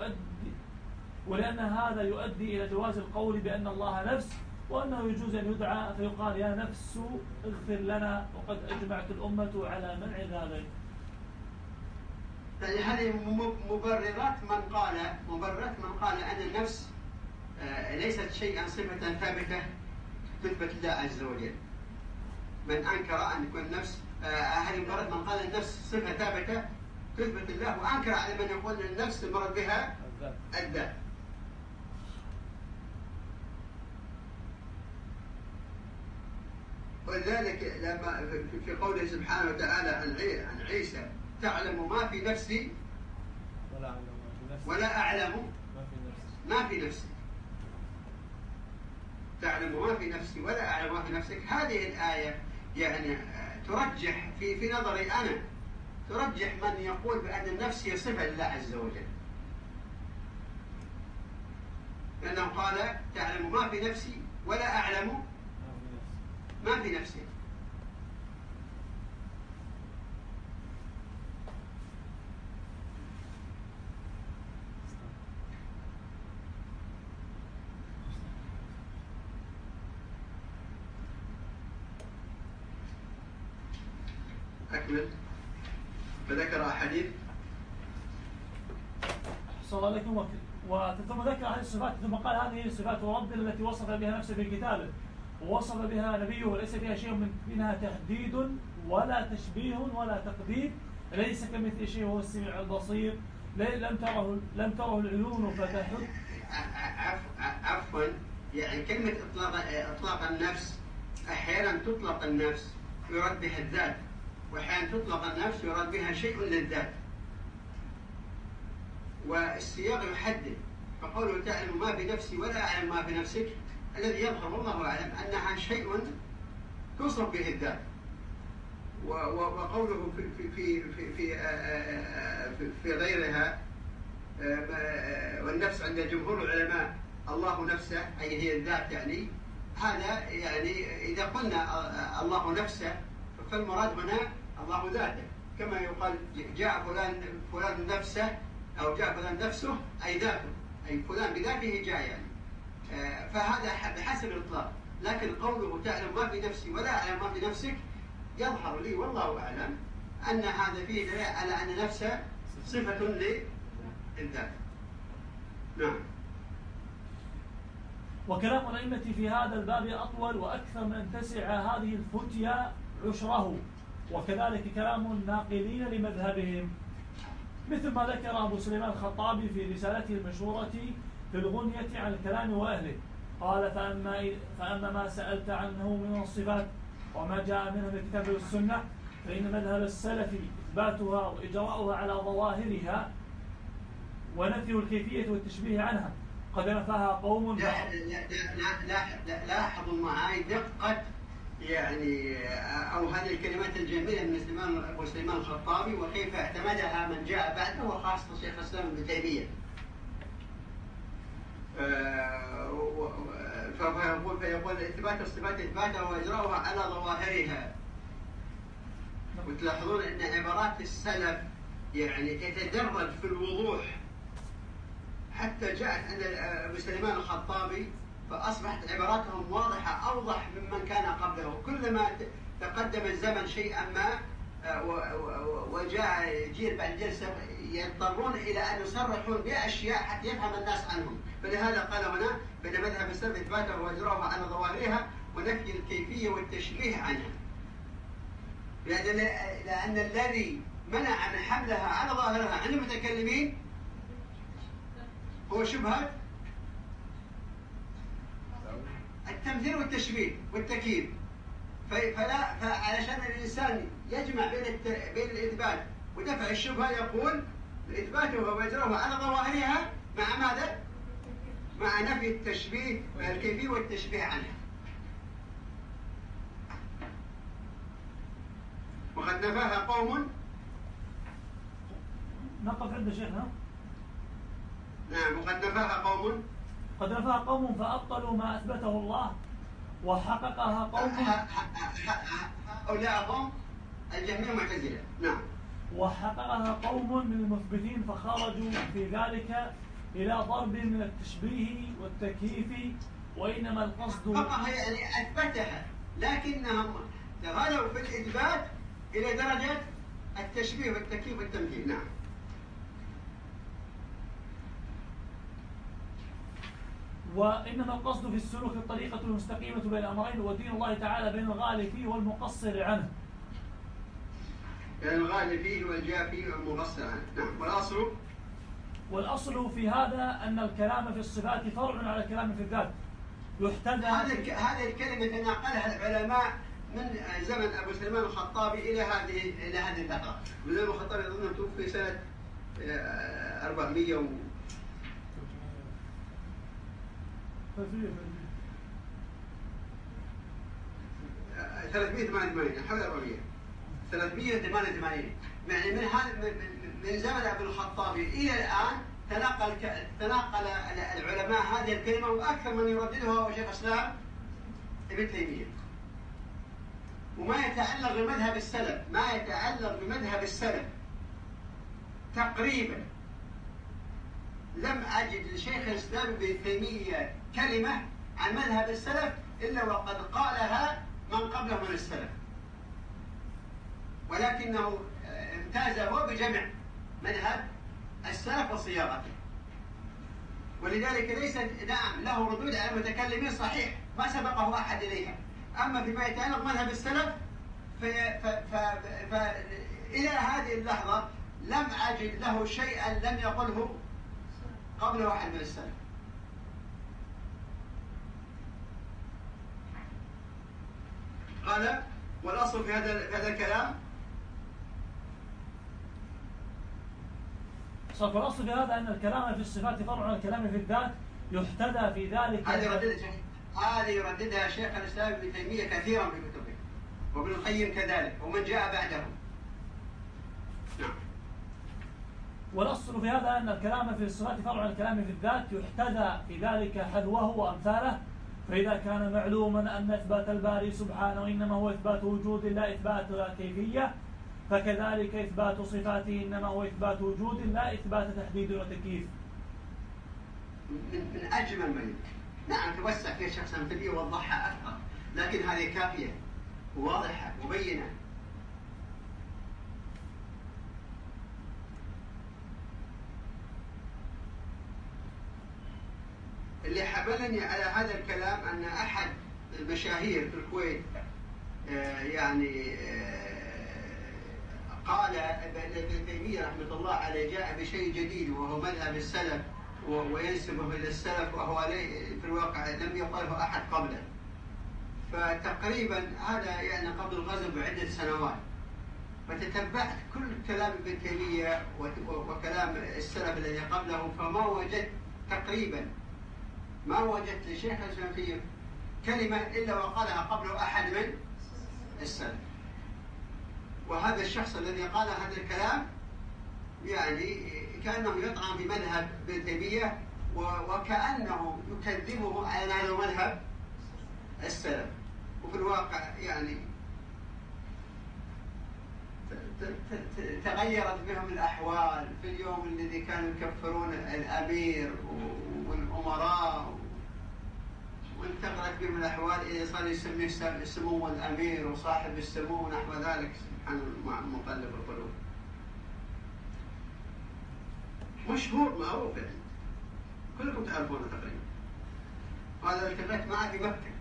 هذا يؤدي إلى جواز القول بأن الله نفس، وأنه يجوز أن يدعى فيقال يا نفس اغفر لنا، وقد أجمعت الأمة على منع ذلك. يعني هذه مبررات من قال أن النفس ليست شيئا صفة ثابتة تثبت لله عز وجل. من أنكر أن يكون النفس هذه مبررات من قال النفس صفة ثابتة تثبت لله، وأنكر على من يقول النفس المراد بها الذات. ولذلك لما في قوله سبحانه وتعالى عن عيسى تعلم ما في نفسي ولا أعلم ما في نفسي، تعلم ما في نفسي ولا أعلم ما في نفسك. هذه الآية يعني ترجح في نظري أنا ترجح من يقول بأن النفس هي صفة لله عز وجل، لأنه قال تعلم ما في نفسي ولا أعلم ما في نفسي. أكمل. فذكر أحاديث صلى الله عليه وسلم، ثم ذكر هذه الصفات، ثم قال هذه الصفات ربنا التي وصف بها نفسه في كتابه ووصف بها نبيه، وليس فيها شيء منها تحديد ولا تشبيه ولا تقدير، ليس كمثل شيء وهو السميع البصير، لم تره العيون فتحد. عفوا يعني كلمة إطلاق النفس أحيانا تطلق النفس يراد بها الذات، وأحيانا تطلق النفس يراد بها شيء للذات، والسياق يحدد. فقوله تعلم ما بنفسي ولا أعلم ما بنفسك، الذي يظهر والله أعلم أنها شيء توصف به الذات. وقوله في غيرها والنفس عند جمهور العلماء الله نفسه، أي هي الذات، يعني هذا يعني إذا قلنا الله نفسه فالمراد هنا الله ذاته، كما يقال جاء فلان نفسه، أو جاء فلان نفسه أي ذاته، أي فلان بذاته جاء يعني. فهذا بحسب الإطلاق. لكن قوله تعلم ما في نفسي ولا أعلم ما في نفسك يظهر لي والله أعلم أن هذا فيه دليل على أن نفسه صفة للذات. نعم. وكلام الأئمة في هذا الباب أطول وأكثر من أن تسع هذه الفتيا عشره، وكذلك كلام الناقلين لمذهبهم، مثل ما ذكر أبو سليمان الخطابي في رسالته المشهورة في الغنية عن الكلام وأهله. قال فأما ما سألت عنه من الصفات وما جاء منه من الكتاب والسنة فإن مذهب السلف إثباتها وإجراؤها على ظواهرها ونفي الكيفية والتشبيه عنها. قد نفاها قوم. لاحظوا معي دقة يعني أو هذه الكلمات الجميلة من أبو سليمان الخطابي، وكيف اعتمدها من جاء بعده وخاصة شيخ الإسلام ابن تيمية. فيقول إثبات الصفات إثباتها وإجراؤها على ظواهرها. وتلاحظون أن عبارات السلف يعني تتدرج في الوضوح، حتى جاءت عند أبو سليمان الخطابي فأصبحت عباراتهم واضحة أوضح ممن كان قبله. كلما تقدم الزمن شيئا ما وجاء جيل بعد جيل يضطرون إلى أن يصرحون بأشياء حتى يفهم الناس عنهم. فلهذا قال هنا بأن مذهب السلف إثباتها وإجراؤها على ظواهرها ونفي الكيفية والتشبيه عنها، لأن الذي منع من حملها على ظاهرها عند المتكلمين هو شبهة التمثيل والتشبيه والتكييف. فعلشان الإنسان يجمع بين الإثبات ودفع الشبهة يقول إثباتها وإجراؤها على ظواهرها مع ماذا؟ مع نفي التشبيه الكيفية والتشبيه عنها. وقد نفاها قوم. نقف عند شيخنا. نعم. وقد نفاها قوم. قد نفاها قوم فأبطلوا ما أثبته الله وحققها قوم. هؤلاء هم الجهمية المعتزلة. نعم. وحققها قوم من المثبتين فخرجوا في ذلك إلى ضرب من التشبيه والتكييف، وإنما القصد يعني أثبتها، لكنهم تغالوا في الإثبات إلى درجة التشبيه والتكييف والتمثيل. نعم. وإنما القصد في السلوك الطريقة المستقيمة بين الأمرين، ودين الله تعالى بين الغالي فيه والمقصر عنه. بين الغالي فيه والجافي والمقصر عنه. نعم. والأصل في هذا أن الكلام في الصفات فرع على الكلام في الذات. يحتذى هذه الكلمة تناقلها العلماء من زمن أبو سليمان الخطابي إلى هذه الفترة. أبو سليمان الخطابي أظن توفي سنة 400 388 حول 400 388. يعني من زمن ابن الخطابي إلى الآن تناقل العلماء هذه الكلمة، وأكثر من يرددها هو شيخ الإسلام ابن تيمية. وما يتعلق بمذهب السلف تقريبا لم أجد لشيخ الإسلام ابن تيمية كلمة عن مذهب السلف إلا وقد قالها من قبله من السلف، ولكنه امتاز هو بجمع مذهب السلف وصياغته، ولذلك ليس له ردود على المتكلمين صحيح ما سبقه أحد إليها. أما فيما يتعلق مذهب السلف إلى هذه اللحظة لم أجد له شيئا لم يقله قبله أحد من السلف. قال والأصل في هذا الكلام فالأصل في هذا أن الكلام في الصفات فرع عن الكلام في الذات، يحتذى في ذلك. هذه يرددها شيخ الإسلام ابن تيمية كثيرا في كتبه، وابن القيم كذلك، ومن جاء بعده. نعم. والأصل في هذا أن الكلام في الصفات فرع عن الكلام في الذات، يحتذى في ذلك حذوه وأمثاله. فإذا كان معلوما أن إثبات الباري سبحانه إنما هو إثبات وجود لا إثبات كيفية، فكذلك إثبات صفاته إنما هو إثبات وجود لا إثبات تحديد وتكييف. من أجمل ما يمكن. نعم توسع فيها الشيخ سنفلي ووضحها أكثر، لكن هذه كافية وواضحة وبينة. اللي حملني على هذا الكلام أن أحد المشاهير في الكويت قال ابن تيمية رحمة الله عليه جاء بشيء جديد وهو مذهب السلف وينسبه إلى السلف، وهو في الواقع لم يقله أحد قبله. فتقريبا هذا يعني قبل الغزو بعدة سنوات، فتتبعت كل كلام ابن تيمية وكلام السلف الذي قبله، فما وجدت تقريبا ما وجدت لشيخ الإسلام فيه كلمة إلا وقالها قبله أحد من السلف. وهذا الشخص الذي قال هذا الكلام يعني كأنه يطعن بمذهب ابن تيمية، وكأنه يكذبه على هذا مذهب السلف. وفي الواقع يعني تغيرت بهم الأحوال في اليوم الذي كانوا يكفرون الأمير والأمراء، وانتقلت بهم الأحوال إلى صار يسميه سمو الأمير وصاحب السمو ونحو ذلك. سبحان مقلب القلوب. مشهور معروف يعني كلكم تعرفونه تقريبا. هذا التقيت معه في مكة،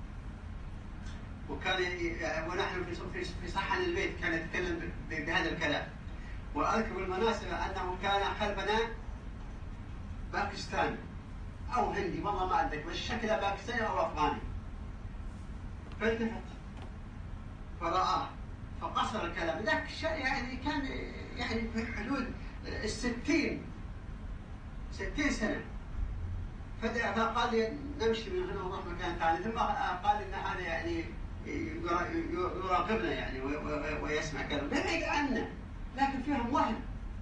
وكان ونحن في صحن البيت كان يتكلم بهذا الكلام. وأذكر بالمناسبة أنه كان خلفنا باكستاني أو هندي، والله ما أدرك، بس شكله باكستاني أو أفغاني. فالتفت فرآه فقصر الكلام. ذاك يعني كان يعني في حدود 60 سنة. فقال لي نمشي من هنا ونروح مكان ثاني، ثم قال إن هذا يعني يراقبنا يعني ويسمع كلام بعيد عنا، لكن فيهم وهم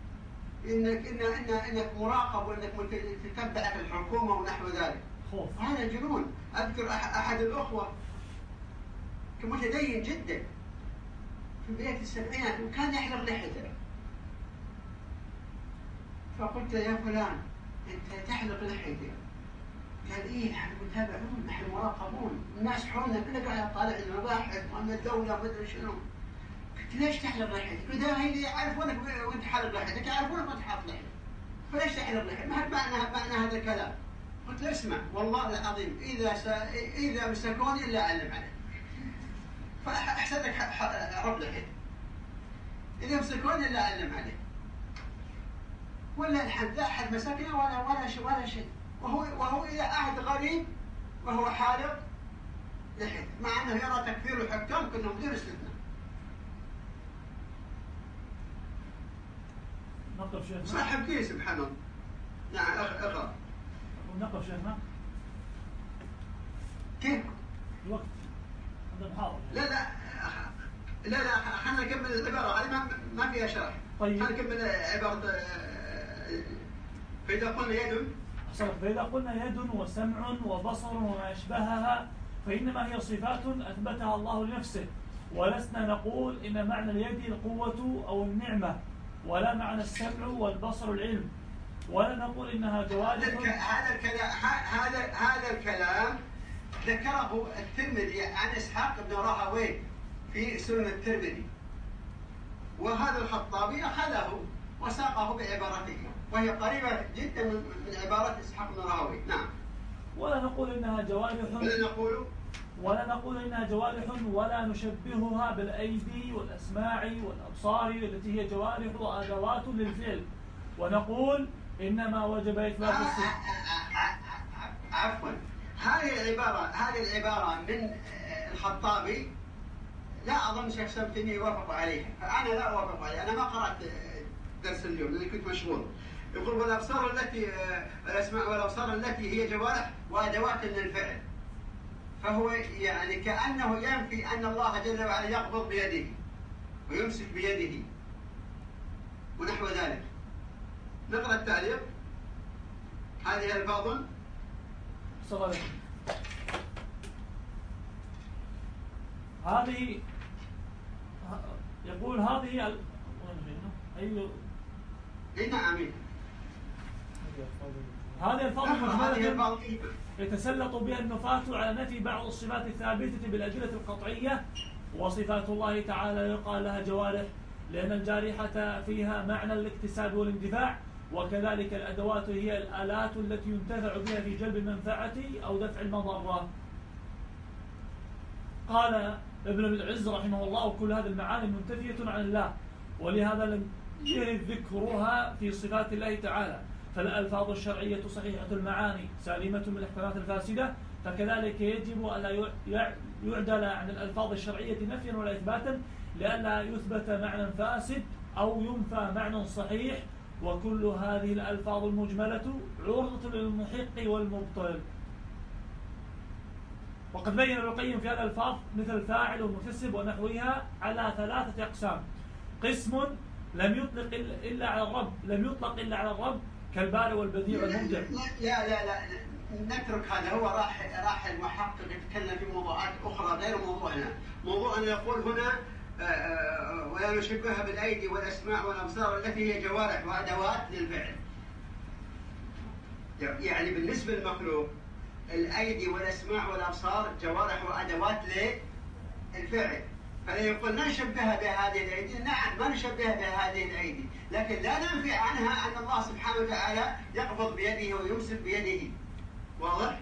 إنك مراقب وإنك تتبعك الحكومة ونحو ذلك. هذا جنون. أذكر أحد الأخوة كان متدين جدا في بداية السبعينات وكان يحلق لحيته، فقلت يا فلان أنت تحلق لحيتك؟ قال إيه نحن متابعون، نحن مراقبون، الناس حولنا كلنا قاعد طالع المباحث وأن الدولة ما أدري شنو. قلت ليش تحلق لحيتك؟ إذا هي يعرفونك وأنت حالق لحيتك يعرفونك وأنت حاط لحيتك، فليش تحلق لحيتك؟ ما معنى هذا الكلام. قلت له اسمع والله العظيم إذا مسكوني إلا أعلم عليك، فأحسن لك عرض لحيتك، إذا مسكوني إلا أعلم عليك. ولا الحمد لا أحد مسكنا ولا شيء، وهو إلى عهد غريب وهو حالق لحيته، مع أنه يرى تكفير الحكام كأنهم بدون استثناء. نقف شيخنا. صاحب كيس سبحان الله. نعم اقرأ. نقف شيخنا. كيف؟ الوقت هذا محاضرة. لا خلنا نكمل العبارة هذه ما فيها شرح. طيب. خلنا نكمل عبارة. فإذا قلنا يد. فإذا قلنا يد وسمع وبصر وما أشبهها فإنما هي صفات أثبتها الله لنفسه، ولسنا نقول إن معنى اليد القوة أو النعمة، ولا معنى السمع والبصر العلم، ولا نقول إنها جوارح. هذا الكلام ذكره الترمذي عن إسحاق بن راهويه في سنن الترمذي، وهذا الخطابي أخذه وساقه بعبارته وهي قريبة جدا من عبارة إسحاق بن راهويه. نعم. ولا نقول إنها جوارح. ولا نقول إنها جوارح، ولا نشبهها بالأيدي والأسماع والأبصار التي هي جوارح وأدوات للفعل، ونقول إنما وجب إثبات الصفة. عفوا، هذه العبارة من الخطابي لا أظن شيخ سمتني يوافق عليها، فأنا لا أوافق عليها، أنا ما قرأت درس اليوم لأني كنت مشغول. يقول والأبصار التي الأسماء والأبصار التي هي جوارح وأدوات للفعل، فهو يعني كأنه ينفي أن الله جل وعلا يقبض بيده ويمسك بيده ونحو ذلك. نقرأ التعليق. هذه ألفاظ صغيرة. هذه يقول هذه نعم هذه الفاظ مجملة يتسلط بها النفاة على نفي بعض الصفات الثابتة بالأدلة القطعية، وصفات الله تعالى يقال لها جوارح لأن الجارحة فيها معنى الاكتساب والاندفاع، وكذلك الأدوات هي الآلات التي ينتفع بها في جلب المنفعة أو دفع المضرة. قال ابن العز رحمه الله كل هذه المعاني منتفية عن الله، ولهذا لم يرد ذكرها في صفات الله تعالى، فالألفاظ الشرعية صحيحة المعاني سالمة من الاحتمالات الفاسدة، فكذلك يجب ألا يعدل عن الألفاظ الشرعية نفيا ولا إثباتا، لئلا يثبت معنى فاسد أو ينفى معنى صحيح، وكل هذه الألفاظ المجملة عرضة للمحق والمبطل. وقد بين ابن القيم في هذه الألفاظ مثل الفاعل والمكتسب ونحوها على 3 أقسام: قسم لم يطلق إلا على الرب كالبارئ والبديع والمبدع. لا نترك هذا، هو راح المحقق يتكلم في موضوعات أخرى غير موضوعنا. موضوعنا يقول هنا ولا نشبهها بالأيدي والأسماع والأبصار التي هي جوارح وأدوات للفعل. يعني بالنسبة للمخلوق الأيدي والأسماع والأبصار جوارح وأدوات للفعل، فلا يقول لا نشبهها بهذه الأيدي. نعم ما نشبهها بهذه الأيدي، لكن لا ننفي عنها أن الله سبحانه وتعالى يقبض بيده ويمسك بيده. واضح؟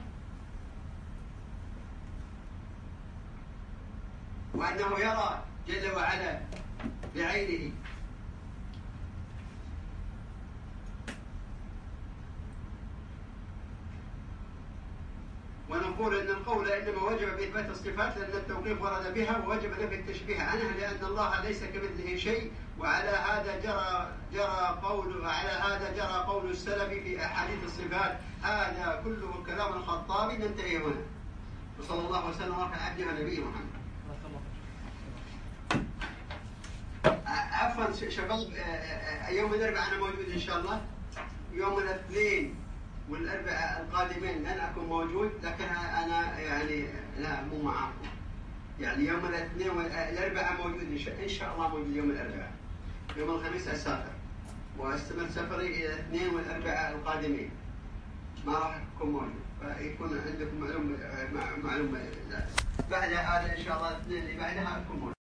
وأنه يرى جل وعلا بعينه. ونقول أن القول إنما وجب بإثبات الصفات لأن التوقيف ورد بها، ووجب نفي التشبيه عنها لأن الله ليس كمثله شيء، وعلى هذا جرى قول السلف في أحاديث الصفات. هذا كله كلام الخطابي. ننتهي هنا، وصلى الله وسلم على عبده ونبيه محمد. عفوا شباب، يوم الأربعاء أنا موجود إن شاء الله. يوم الاثنين والأربعاء القادمين لن أكون موجود، لكن أنا يعني لا مو معاكم. يعني يوم الاثنين والأربعاء موجود إن شاء الله موجود يوم الأربعاء. يوم الخميس أسافر وأستمر سفري إلى الاثنين والأربعاء القادمين، ما راح أكون موجود، فيكون عندكم معلومة بعد هذا إن شاء الله الاثنين اللي بعدها أكون موجود.